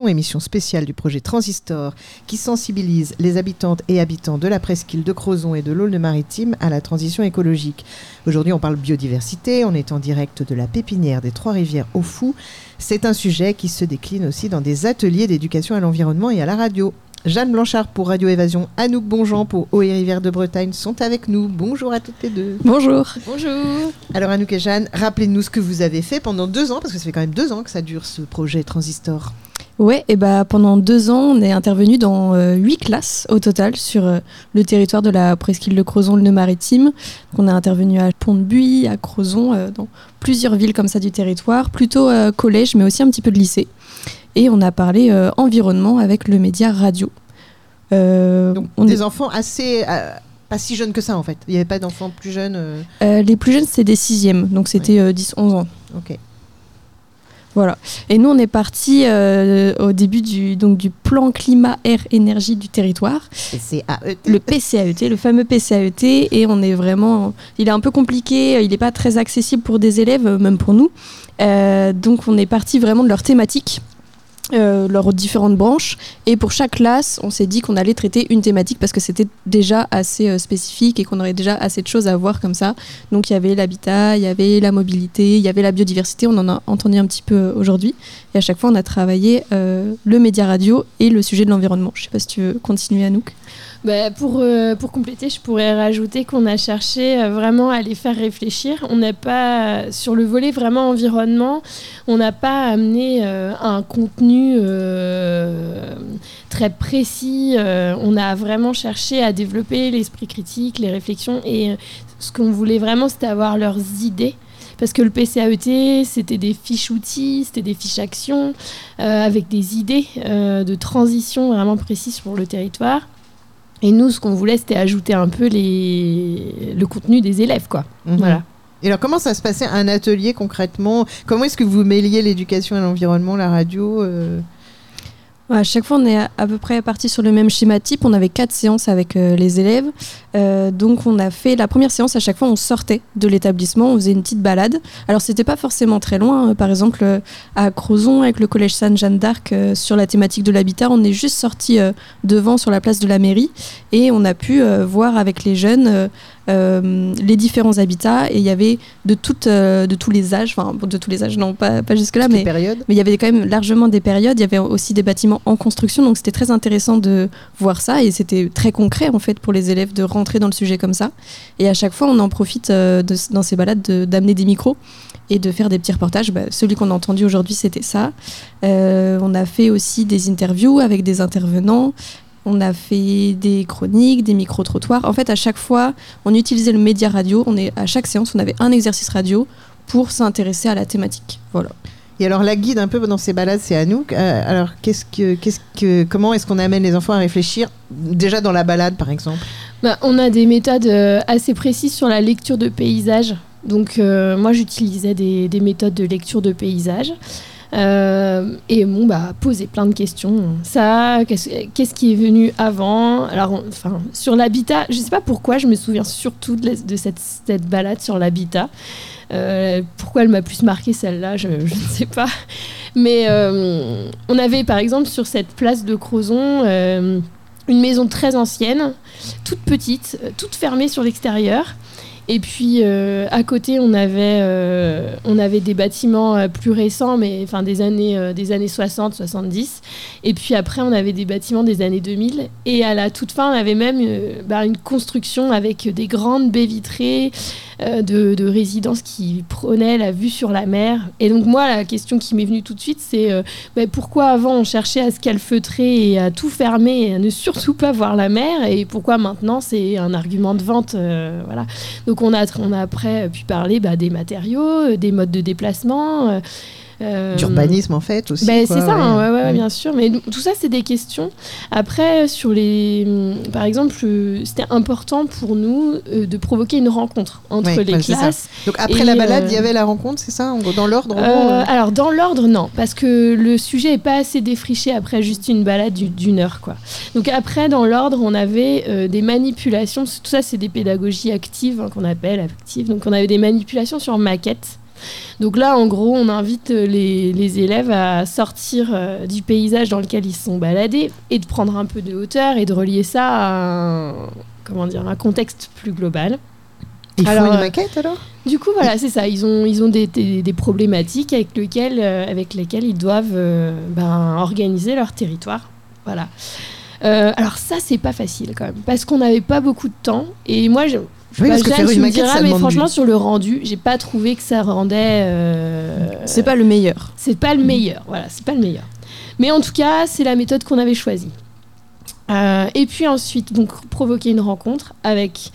Émission spéciale du projet Transistor qui sensibilise les habitantes et habitants de la presqu'île de Crozon et de l'Aulne-Maritime à la transition écologique. Aujourd'hui, on parle biodiversité, on est en direct de la pépinière des Trois-Rivières au Fou. C'est un sujet qui se décline aussi dans des ateliers d'éducation à l'environnement et à la radio. Jeanne Blanchard pour Radio Évasion, Anouk Bonjean pour Eau et Rivières de Bretagne sont avec nous. Bonjour à toutes les deux. Bonjour. Bonjour. Alors Anouk et Jeanne, rappelez-nous ce que vous avez fait pendant 2 ans, parce que ça fait quand même 2 ans que ça dure ce projet Transistor. Ouais, et pendant 2 ans, on est intervenu dans 8 classes au total sur le territoire de la presqu'île de Crozon, le Nœud-Maritime. Donc, on est intervenu à Pont-de-Buis, à Crozon, dans plusieurs villes comme ça du territoire, plutôt collège, mais aussi un petit peu de lycée. Et on a parlé environnement avec le média radio. Donc des enfants assez... pas si jeunes que ça en fait. Il n'y avait pas d'enfants plus jeunes Les plus jeunes, c'était des 6e, donc c'était 10-11 ans. Ok. Voilà. Et nous, on est partis au début du plan climat-air-énergie du territoire. PCAET. Le PCAET, le fameux PCAET. Et on est vraiment... Il est un peu compliqué, il n'est pas très accessible pour des élèves, même pour nous. Donc, on est partis vraiment de leur thématique. Leurs différentes branches, et pour chaque classe on s'est dit qu'on allait traiter une thématique parce que c'était déjà assez spécifique et qu'on aurait déjà assez de choses à voir comme ça. Donc il y avait l'habitat, il y avait la mobilité, il y avait la biodiversité, on en a entendu un petit peu aujourd'hui, et à chaque fois on a travaillé le média radio et le sujet de l'environnement. Je sais pas si tu veux continuer, Anouk. Pour compléter, je pourrais rajouter qu'on a cherché vraiment à les faire réfléchir. On n'a pas, sur le volet vraiment environnement, on n'a pas amené un contenu très précis. On a vraiment cherché à développer l'esprit critique, les réflexions, et ce qu'on voulait vraiment, c'était avoir leurs idées. Parce que le PCAET, c'était des fiches outils, c'était des fiches actions, avec des idées de transition vraiment précises pour le territoire. Et nous, ce qu'on voulait, c'était ajouter un peu le contenu des élèves, quoi. Mmh. Voilà. Et alors, comment ça se passait un atelier concrètement ? Comment est-ce que vous mêliez l'éducation à l'environnement, la radio À chaque fois, on est à peu près parti sur le même schéma type. On avait 4 séances avec les élèves. Donc, on a fait la première séance. À chaque fois, on sortait de l'établissement. On faisait une petite balade. Alors, c'était pas forcément très loin. Par exemple, à Crozon, avec le collège Sainte-Jeanne d'Arc, sur la thématique de l'habitat, on est juste sorti devant, sur la place de la mairie. Et on a pu voir avec les jeunes les différents habitats. Et il y avait de tous les âges. Enfin, de tous les âges, non, pas jusque-là. Mais il y avait quand même largement des périodes. Il y avait aussi des bâtiments en construction, donc c'était très intéressant de voir ça, et c'était très concret en fait pour les élèves de rentrer dans le sujet comme ça. Et à chaque fois on en profite dans ces balades d'amener des micros et de faire des petits reportages. Celui qu'on a entendu aujourd'hui, c'était ça. On a fait aussi des interviews avec des intervenants. On a fait des chroniques, des micro-trottoirs. En fait, à chaque fois, on utilisait le média radio. À chaque séance, on avait un exercice radio pour s'intéresser à la thématique. Voilà. Et alors la guide un peu dans ces balades, c'est Anouk. Alors comment est-ce qu'on amène les enfants à réfléchir déjà dans la balade par exemple ? On a des méthodes assez précises sur la lecture de paysages. Donc moi j'utilisais des méthodes de lecture de paysages. Et poser plein de questions. Ça, qu'est-ce qui est venu avant ? Alors, sur l'habitat, je ne sais pas pourquoi, je me souviens surtout de cette balade sur l'habitat. Pourquoi elle m'a plus marqué celle-là, je ne sais pas. Mais on avait par exemple sur cette place de Crozon une maison très ancienne, toute petite, toute fermée sur l'extérieur. Et puis à côté, on avait des bâtiments plus récents, mais des années 60, 70. Et puis après, on avait des bâtiments des années 2000. Et à la toute fin, on avait même une construction avec des grandes baies vitrées de résidences qui prenaient la vue sur la mer. Et donc moi, la question qui m'est venue tout de suite, c'est pourquoi avant on cherchait à se calfeutrer et à tout fermer et à ne surtout pas voir la mer, et pourquoi maintenant c'est un argument de vente, voilà. Donc on a après pu parler des matériaux, des modes de déplacement, d'urbanisme en fait aussi. C'est ça, ouais, bien sûr. Mais tout ça, c'est des questions. Après, par exemple, c'était important pour nous de provoquer une rencontre entre les classes. Donc après la balade, il y avait la rencontre, c'est ça, dans l'ordre Alors dans l'ordre, non, parce que le sujet n'est pas assez défriché après juste une balade d'une heure, quoi. Donc après, dans l'ordre, on avait des manipulations. Tout ça, c'est des pédagogies actives qu'on appelle actives. Donc on avait des manipulations sur maquette. Donc là, en gros, on invite les élèves à sortir du paysage dans lequel ils se sont baladés et de prendre un peu de hauteur et de relier ça à un contexte plus global. Ils font une maquette alors ? Du coup, voilà, c'est ça. Ils ont des problématiques avec lesquelles ils doivent organiser leur territoire. Voilà. Alors ça, c'est pas facile quand même, parce qu'on n'avait pas beaucoup de temps. Et moi, parce que faire une maquette, ça demande franchement, sur le rendu, j'ai pas trouvé que ça rendait... C'est pas le meilleur. C'est pas le meilleur, voilà, c'est pas le meilleur. Mais en tout cas, c'est la méthode qu'on avait choisie. Et puis ensuite, donc, provoquer une rencontre avec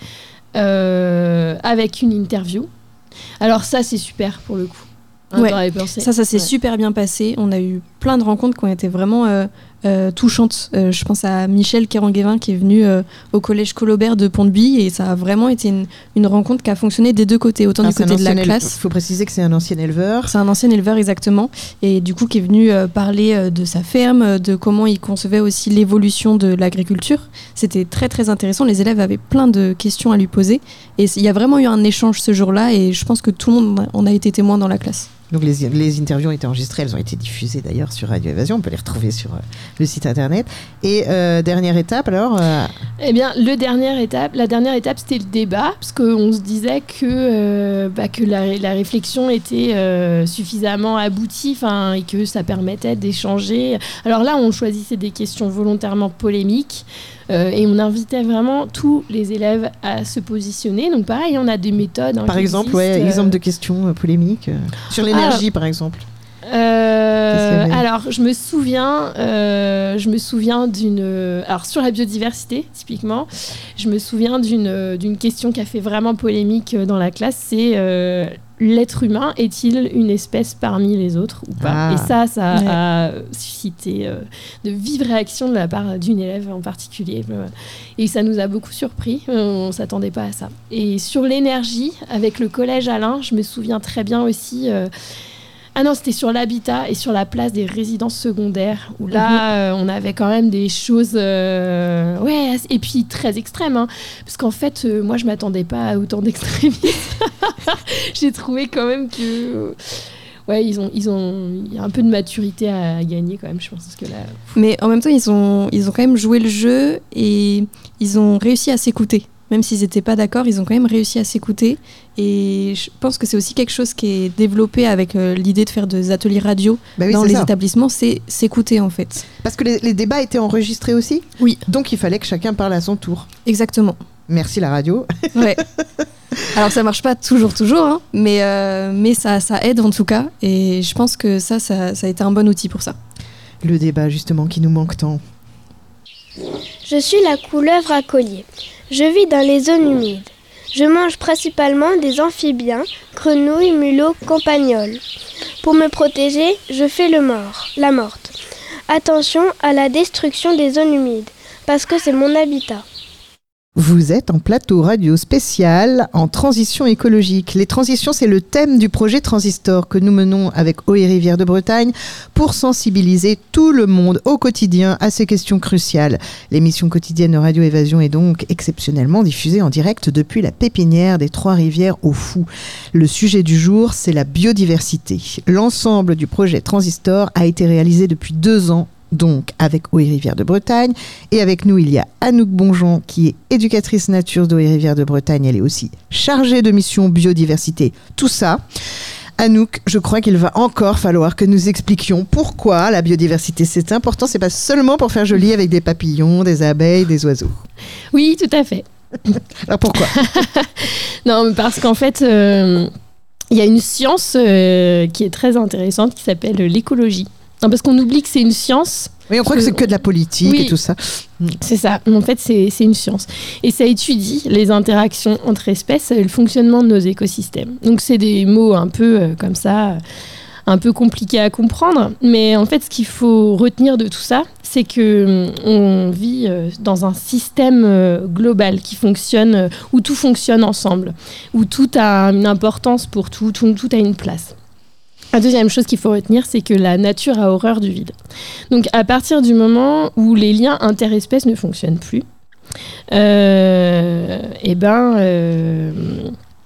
une interview. Alors ça, c'est super pour le coup. Ça s'est super bien passé. On a eu plein de rencontres qui ont été vraiment touchantes. Je pense à Michel Kéranguévin qui est venu au collège Colobert de Pont-de-Bii, et ça a vraiment été une rencontre qui a fonctionné des deux côtés, autant du côté de la classe. Il faut préciser que c'est un ancien éleveur. C'est un ancien éleveur, exactement, et du coup qui est venu parler de sa ferme, de comment il concevait aussi l'évolution de l'agriculture. C'était très très intéressant. Les élèves avaient plein de questions à lui poser, et il y a vraiment eu un échange ce jour-là, et je pense que tout le monde en a été témoin dans la classe. Donc les interviews ont été enregistrées, elles ont été diffusées d'ailleurs sur Radio Évasion, on peut les retrouver sur le site internet. Et dernière étape alors Eh bien, la dernière étape, c'était le débat, parce qu'on se disait que la réflexion était suffisamment aboutie, et que ça permettait d'échanger. Alors là, on choisissait des questions volontairement polémiques, et on invitait vraiment tous les élèves à se positionner. Donc pareil, on a des méthodes. Par exemple, exemple de questions polémiques sur l'énergie, par exemple. Alors, je me souviens d'une... Alors, sur la biodiversité, typiquement, je me souviens d'une question qui a fait vraiment polémique dans la classe, c'est l'être humain est-il une espèce parmi les autres ou pas ? Et ça a suscité de vives réactions de la part d'une élève en particulier. Et ça nous a beaucoup surpris, on ne s'attendait pas à ça. Et sur l'énergie, avec le collège Alain, je me souviens très bien aussi... c'était sur l'habitat et sur la place des résidences secondaires, où là, on avait quand même des choses... et puis très extrêmes, parce qu'en fait, moi, je ne m'attendais pas à autant d'extrémistes. J'ai trouvé quand même que... il y a un peu de maturité à gagner quand même, je pense. Parce que là... Mais en même temps, ils ont quand même joué le jeu et ils ont réussi à s'écouter. Même s'ils n'étaient pas d'accord, ils ont quand même réussi à s'écouter. Et je pense que c'est aussi quelque chose qui est développé avec l'idée de faire des ateliers radio dans les établissements, c'est s'écouter en fait. Parce que les débats étaient enregistrés aussi ? Oui. Donc il fallait que chacun parle à son tour. Exactement. Merci la radio. Ouais. Alors ça marche pas toujours, mais ça aide en tout cas. Et je pense que ça a été un bon outil pour ça. Le débat justement qui nous manque tant. Je suis la couleuvre à collier. Je vis dans les zones humides. Je mange principalement des amphibiens, grenouilles, mulots, campagnols. Pour me protéger, je fais la morte. Attention à la destruction des zones humides, parce que c'est mon habitat. Vous êtes en plateau radio spécial en transition écologique. Les transitions, c'est le thème du projet Transistor que nous menons avec Eaux et Rivières de Bretagne pour sensibiliser tout le monde au quotidien à ces questions cruciales. L'émission quotidienne de Radio Évasion est donc exceptionnellement diffusée en direct depuis la pépinière des Trois-Rivières au Fou. Le sujet du jour, c'est la biodiversité. L'ensemble du projet Transistor a été réalisé depuis 2 ans, donc avec Eaux et Rivières de Bretagne. Et avec nous, il y a Anouk Bonjean, qui est éducatrice nature d'Eaux et Rivières de Bretagne. Elle est aussi chargée de mission biodiversité. Tout ça. Anouk, je crois qu'il va encore falloir que nous expliquions pourquoi la biodiversité c'est important. C'est pas seulement pour faire joli avec des papillons, des abeilles, des oiseaux. Oui, tout à fait. Alors pourquoi ? Non, parce qu'en fait, il y a une science qui est très intéressante qui s'appelle l'écologie. Non, parce qu'on oublie que c'est une science. Oui, on croit que c'est que de la politique et tout ça. C'est ça. En fait, c'est une science. Et ça étudie les interactions entre espèces et le fonctionnement de nos écosystèmes. Donc, c'est des mots un peu comme ça, un peu compliqués à comprendre. Mais en fait, ce qu'il faut retenir de tout ça, c'est qu'on vit dans un système global qui fonctionne, où tout fonctionne ensemble, où tout a une importance pour tout a une place. La deuxième chose qu'il faut retenir, c'est que la nature a horreur du vide. Donc, à partir du moment où les liens interespèces ne fonctionnent plus, il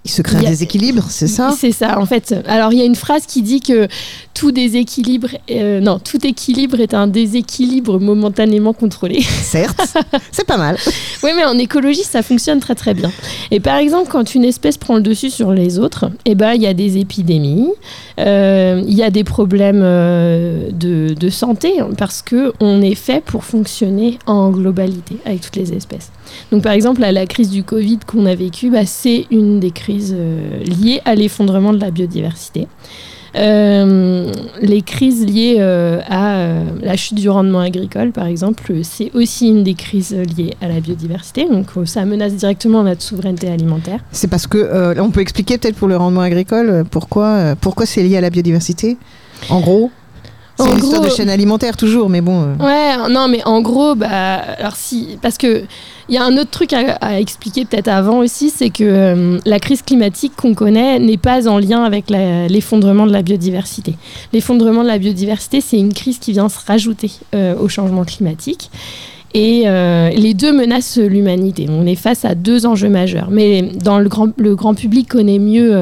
Il se crée un déséquilibre, c'est ça ? C'est ça, en fait. Alors, il y a une phrase qui dit que tout équilibre est un déséquilibre momentanément contrôlé. Certes, c'est pas mal. Oui, mais en écologie, ça fonctionne très très bien. Et par exemple, quand une espèce prend le dessus sur les autres, il y a des épidémies, il y a des problèmes de santé, parce qu'on est fait pour fonctionner en globalité avec toutes les espèces. Donc par exemple, la crise du Covid qu'on a vécue, c'est une des crises liées à l'effondrement de la biodiversité. Les crises liées à la chute du rendement agricole, par exemple, c'est aussi une des crises liées à la biodiversité. Donc ça menace directement notre souveraineté alimentaire. C'est parce que, on peut expliquer peut-être pour le rendement agricole pourquoi c'est lié à la biodiversité, en gros. C'est une histoire de chaîne alimentaire toujours, mais bon. Ouais, non, mais en gros, alors si, parce que il y a un autre truc à expliquer peut-être avant aussi, c'est que la crise climatique qu'on connaît n'est pas en lien avec l'effondrement de la biodiversité. L'effondrement de la biodiversité, c'est une crise qui vient se rajouter au changement climatique. Et les deux menacent l'humanité. On est face à deux enjeux majeurs. Mais le grand public connaît mieux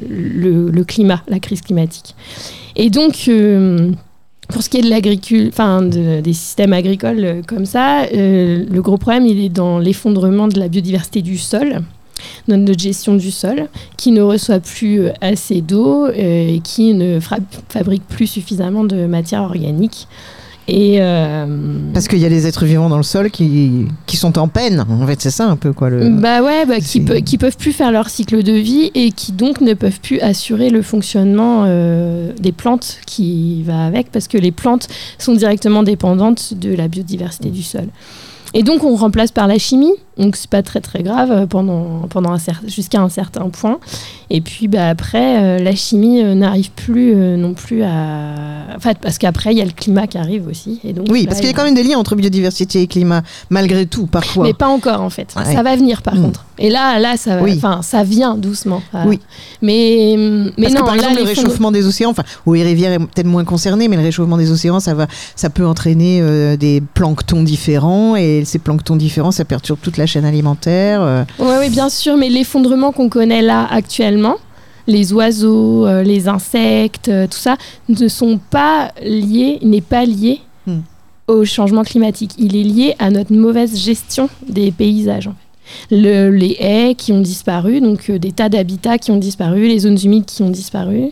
le climat, la crise climatique. Et donc, pour ce qui est de l'agriculture, des systèmes agricoles comme ça, le gros problème, il est dans l'effondrement de la biodiversité du sol, dans notre gestion du sol, qui ne reçoit plus assez d'eau, et qui ne fabrique plus suffisamment de matière organique. Et parce qu'il y a les êtres vivants dans le sol qui sont en peine, en fait, c'est ça un peu quoi. Qui peuvent plus faire leur cycle de vie et qui donc ne peuvent plus assurer le fonctionnement des plantes qui va avec, parce que les plantes sont directement dépendantes de la biodiversité du sol. Et donc on remplace par la chimie, donc c'est pas très très grave jusqu'à un certain point. Et puis après, la chimie n'arrive plus non plus à... parce qu'après il y a le climat qui arrive aussi. Et donc, oui, parce qu'il y a quand même des liens entre biodiversité et climat, malgré tout, parfois. Mais pas encore en fait, ça va venir par contre. Et là ça vient doucement. Oui. Mais parce non, que par exemple le réchauffement des océans, les rivières est peut-être moins concerné, mais le réchauffement des océans, ça peut entraîner des planctons différents, et ces planctons différents, ça perturbe toute la chaîne alimentaire. Oui, bien sûr, mais l'effondrement qu'on connaît là actuellement, les oiseaux, les insectes, tout ça, n'est pas lié au changement climatique. Il est lié à notre mauvaise gestion des paysages, en fait. Les haies qui ont disparu, donc des tas d'habitats qui ont disparu, les zones humides qui ont disparu.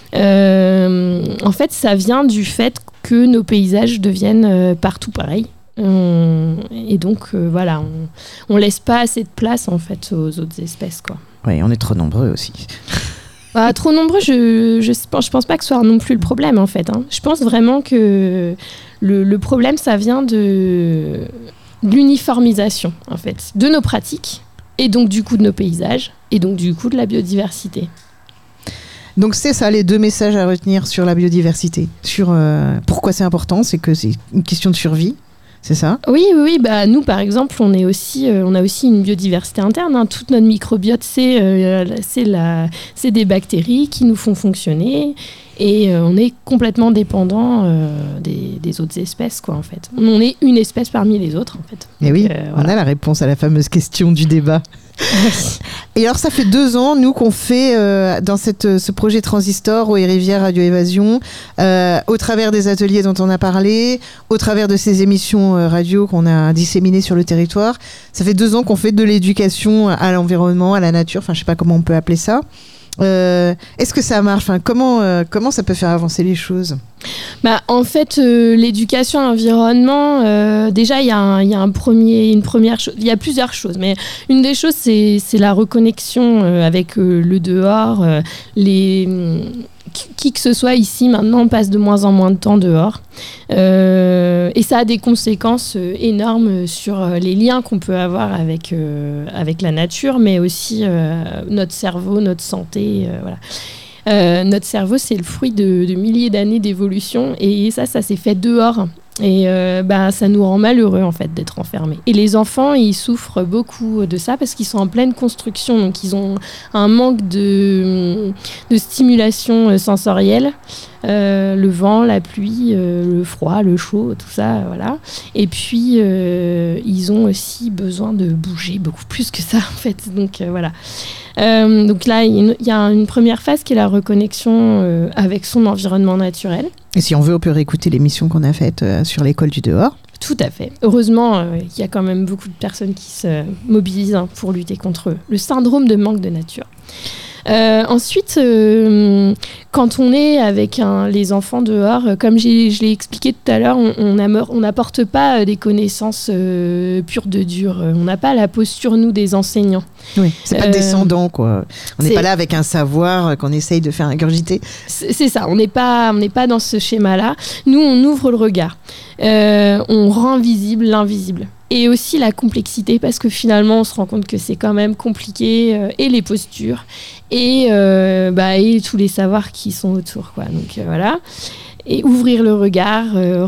En fait, ça vient du fait que nos paysages deviennent partout pareils. Et donc, on laisse pas assez de place en fait aux autres espèces, quoi. Oui, on est trop nombreux aussi. Trop nombreux, je pense pas que ce soit non plus le problème en fait. Je pense vraiment que le problème, ça vient de l'uniformisation en fait, de nos pratiques, et donc du coup de nos paysages, et donc du coup de la biodiversité. Donc c'est ça les deux messages à retenir sur la biodiversité, sur pourquoi c'est important, c'est que c'est une question de survie. C'est ça ? Oui. Nous, par exemple, on a aussi une biodiversité interne. Toute notre microbiote, c'est des bactéries qui nous font fonctionner. Et on est complètement dépendant des autres espèces, quoi, en fait. On est une espèce parmi les autres, en fait. Et oui, on a la réponse à la fameuse question du débat. Et alors, ça fait 2 ans, nous, qu'on fait dans ce projet Transistor, Eau et Rivière Radio Évasion, au travers des ateliers dont on a parlé, au travers de ces émissions radio qu'on a disséminées sur le territoire. Ça fait 2 ans qu'on fait de l'éducation à l'environnement, à la nature, je sais pas comment on peut appeler ça. Est-ce que ça marche ? Comment ça peut faire avancer les choses ? En fait, l'éducation à l'environnement, déjà, il y a une première chose. Il y a plusieurs choses, mais une des choses, c'est la reconnexion avec le dehors. Qui que ce soit ici, maintenant, on passe de moins en moins de temps dehors. Et ça a des conséquences énormes sur les liens qu'on peut avoir avec la nature, mais aussi notre cerveau, notre santé. Notre cerveau, c'est le fruit de milliers d'années d'évolution, et ça s'est fait dehors. Et ça nous rend malheureux en fait d'être enfermés. Et les enfants, ils souffrent beaucoup de ça parce qu'ils sont en pleine construction, donc ils ont un manque de stimulation sensorielle. le vent, la pluie, le froid, le chaud, tout ça, voilà. Et puis, ils ont aussi besoin de bouger beaucoup plus que ça, en fait. Donc, voilà. Donc là, il y a une première phase qui est la reconnexion avec son environnement naturel. Et si on veut, on peut réécouter l'émission qu'on a faite sur l'école du dehors. Tout à fait. Heureusement, il y a quand même beaucoup de personnes qui se mobilisent pour lutter contre le syndrome de manque de nature. Ensuite, quand on est avec les enfants dehors, comme je l'ai expliqué tout à l'heure, on n'apporte pas des connaissances pures de dur. On n'a pas la posture, nous, des enseignants. Oui, c'est pas descendant, quoi. On n'est pas là avec un savoir qu'on essaye de faire ingurgiter. C'est ça, on n'est pas dans ce schéma-là. Nous, on ouvre le regard. On rend visible l'invisible. Et aussi la complexité, parce que finalement, on se rend compte que c'est quand même compliqué, et les postures, et tous les savoirs qui sont autour, quoi. Donc voilà. Et ouvrir le regard,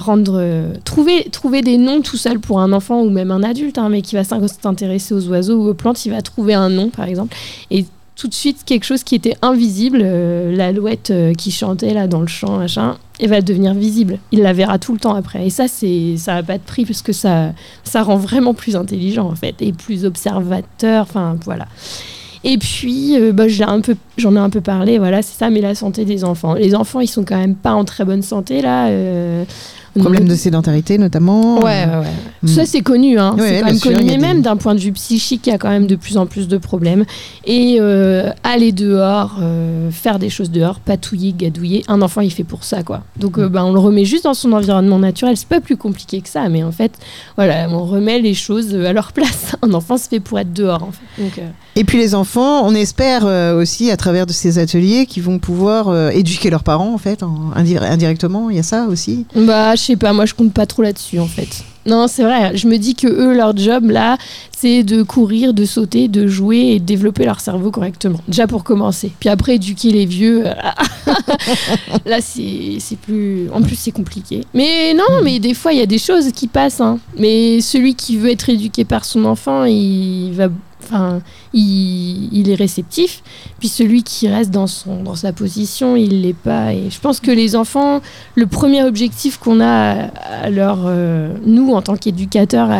trouver des noms tout seul pour un enfant ou même un adulte, mais qui va s'intéresser aux oiseaux ou aux plantes, il va trouver un nom, par exemple. Et tout de suite, quelque chose qui était invisible, l'alouette qui chantait là dans le champ, machin, et va devenir visible. Il la verra tout le temps après. Et ça n'a pas de prix, parce que ça rend vraiment plus intelligent, en fait, et plus observateur, enfin, voilà. Et puis, j'en ai un peu parlé, voilà, c'est ça, mais la santé des enfants. Les enfants, ils sont quand même pas en très bonne santé, là. Problème de sédentarité, notamment. Ouais. Ça, c'est connu, hein. Ouais, c'est quand même connu. Mais même d'un point de vue psychique, il y a quand même de plus en plus de problèmes. Et aller dehors, faire des choses dehors, patouiller, gadouiller, un enfant, il fait pour ça, quoi. Donc, on le remet juste dans son environnement naturel. C'est pas plus compliqué que ça, mais en fait, voilà, on remet les choses à leur place. Un enfant se fait pour être dehors, en fait. Donc, Et puis les enfants, on espère aussi, à travers de ces ateliers, qu'ils vont pouvoir éduquer leurs parents, en fait, indirectement. Il y a ça aussi. Je sais pas, moi je compte pas trop là-dessus, en fait. Non, c'est vrai, je me dis que eux, leur job là, c'est de courir, de sauter, de jouer et de développer leur cerveau correctement. Déjà pour commencer. Puis après, éduquer les vieux, là c'est plus... En plus, c'est compliqué. Mais non, mais des fois, il y a des choses qui passent, hein. Mais celui qui veut être éduqué par son enfant, il est réceptif. Puis celui qui reste dans sa position, il l'est pas. Et je pense que les enfants, le premier objectif qu'on a nous en tant qu'éducateurs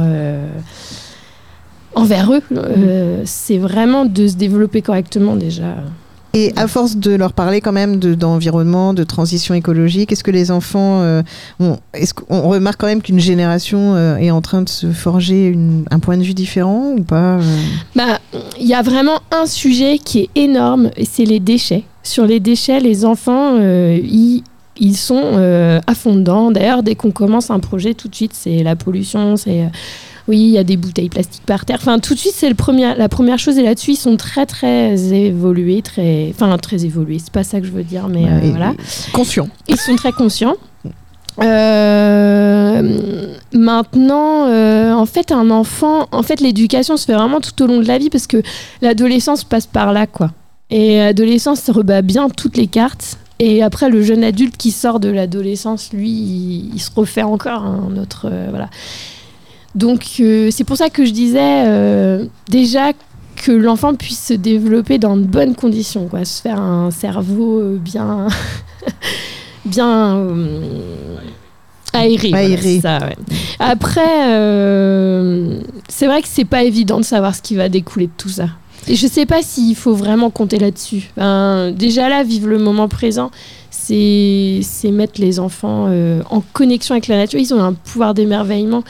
envers eux, c'est vraiment de se développer correctement déjà. Et à force de leur parler quand même d'environnement, de transition écologique, est-ce que les enfants, est-ce qu'on remarque quand même qu'une génération est en train de se forger un point de vue différent ou pas il y a vraiment un sujet qui est énorme, et c'est les déchets. Sur les déchets, les enfants, ils sont à fond dedans. D'ailleurs, dès qu'on commence un projet, tout de suite, c'est la pollution, c'est... Oui, il y a des bouteilles plastiques par terre. Enfin, tout de suite, c'est la première chose. Et là-dessus, ils sont très, très évolués. Très évolués. C'est pas ça que je veux dire, mais voilà. Conscients. Ils sont très conscients. Maintenant, en fait, un enfant... En fait, l'éducation se fait vraiment tout au long de la vie parce que l'adolescence passe par là, quoi. Et l'adolescence rebat bien toutes les cartes. Et après, le jeune adulte qui sort de l'adolescence, lui, il se refait encore un autre... voilà. Donc, c'est pour ça que je disais déjà que l'enfant puisse se développer dans de bonnes conditions, quoi, se faire un cerveau bien aéré. Voilà, c'est ça, ouais. Après, c'est vrai que c'est pas évident de savoir ce qui va découler de tout ça. Et je sais pas s'il faut vraiment compter là-dessus. Déjà là, vivre le moment présent, c'est mettre les enfants en connexion avec la nature. Ils ont un pouvoir d'émerveillement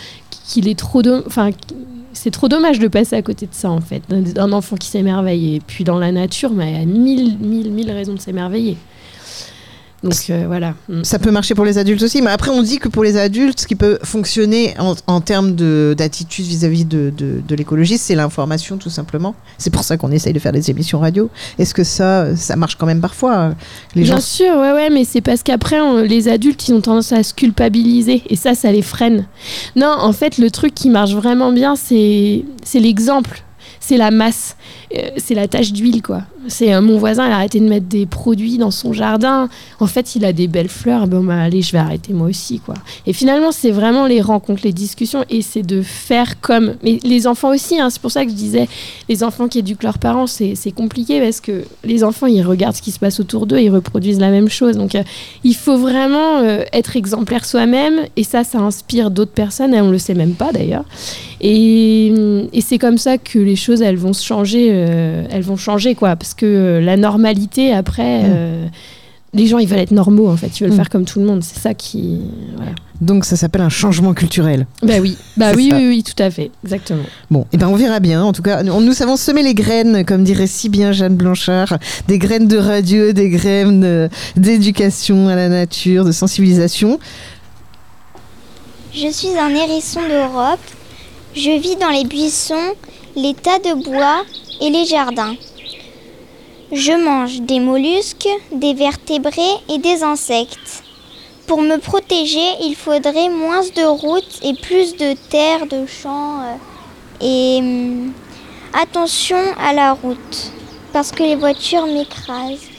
c'est trop dommage de passer à côté de ça, en fait, d'un enfant qui s'émerveille. Et puis dans la nature, il y a mille raisons de s'émerveiller. Donc voilà. Ça peut marcher pour les adultes aussi, mais après on dit que pour les adultes, ce qui peut fonctionner en termes d'attitude vis-à-vis de l'écologie, c'est l'information tout simplement. C'est pour ça qu'on essaye de faire des émissions radio. Est-ce que ça marche quand même parfois Bien sûr, ouais, mais c'est parce qu'après les adultes, ils ont tendance à se culpabiliser et ça les freine. Non, en fait, le truc qui marche vraiment bien, c'est l'exemple. C'est la masse, c'est la tache d'huile, quoi. C'est mon voisin, il a arrêté de mettre des produits dans son jardin. En fait, il a des belles fleurs. Bon, bah, allez, je vais arrêter moi aussi, quoi. Et finalement, c'est vraiment les rencontres, les discussions, et c'est de faire comme. Mais les enfants aussi, hein, c'est pour ça que je disais, les enfants qui éduquent leurs parents, c'est compliqué parce que les enfants, ils regardent ce qui se passe autour d'eux, ils reproduisent la même chose. Donc, il faut vraiment être exemplaire soi-même, et ça inspire d'autres personnes, et on le sait même pas d'ailleurs. Et c'est comme ça que les choses, elles vont changer, quoi. Parce que la normalité, après, les gens, ils veulent être normaux, en fait. Ils veulent faire comme tout le monde. C'est ça qui... Voilà. Donc ça s'appelle un changement culturel. Oui, oui, tout à fait, exactement. Bon, et on verra bien. En tout cas, nous avons semé les graines, comme dirait si bien Jeanne Blanchard, des graines de radio, des graines d'éducation à la nature, de sensibilisation. Je suis un hérisson d'Europe. Je vis dans les buissons, les tas de bois et les jardins. Je mange des mollusques, des vertébrés et des insectes. Pour me protéger, il faudrait moins de routes et plus de terre, de champs. Et attention à la route, parce que les voitures m'écrasent.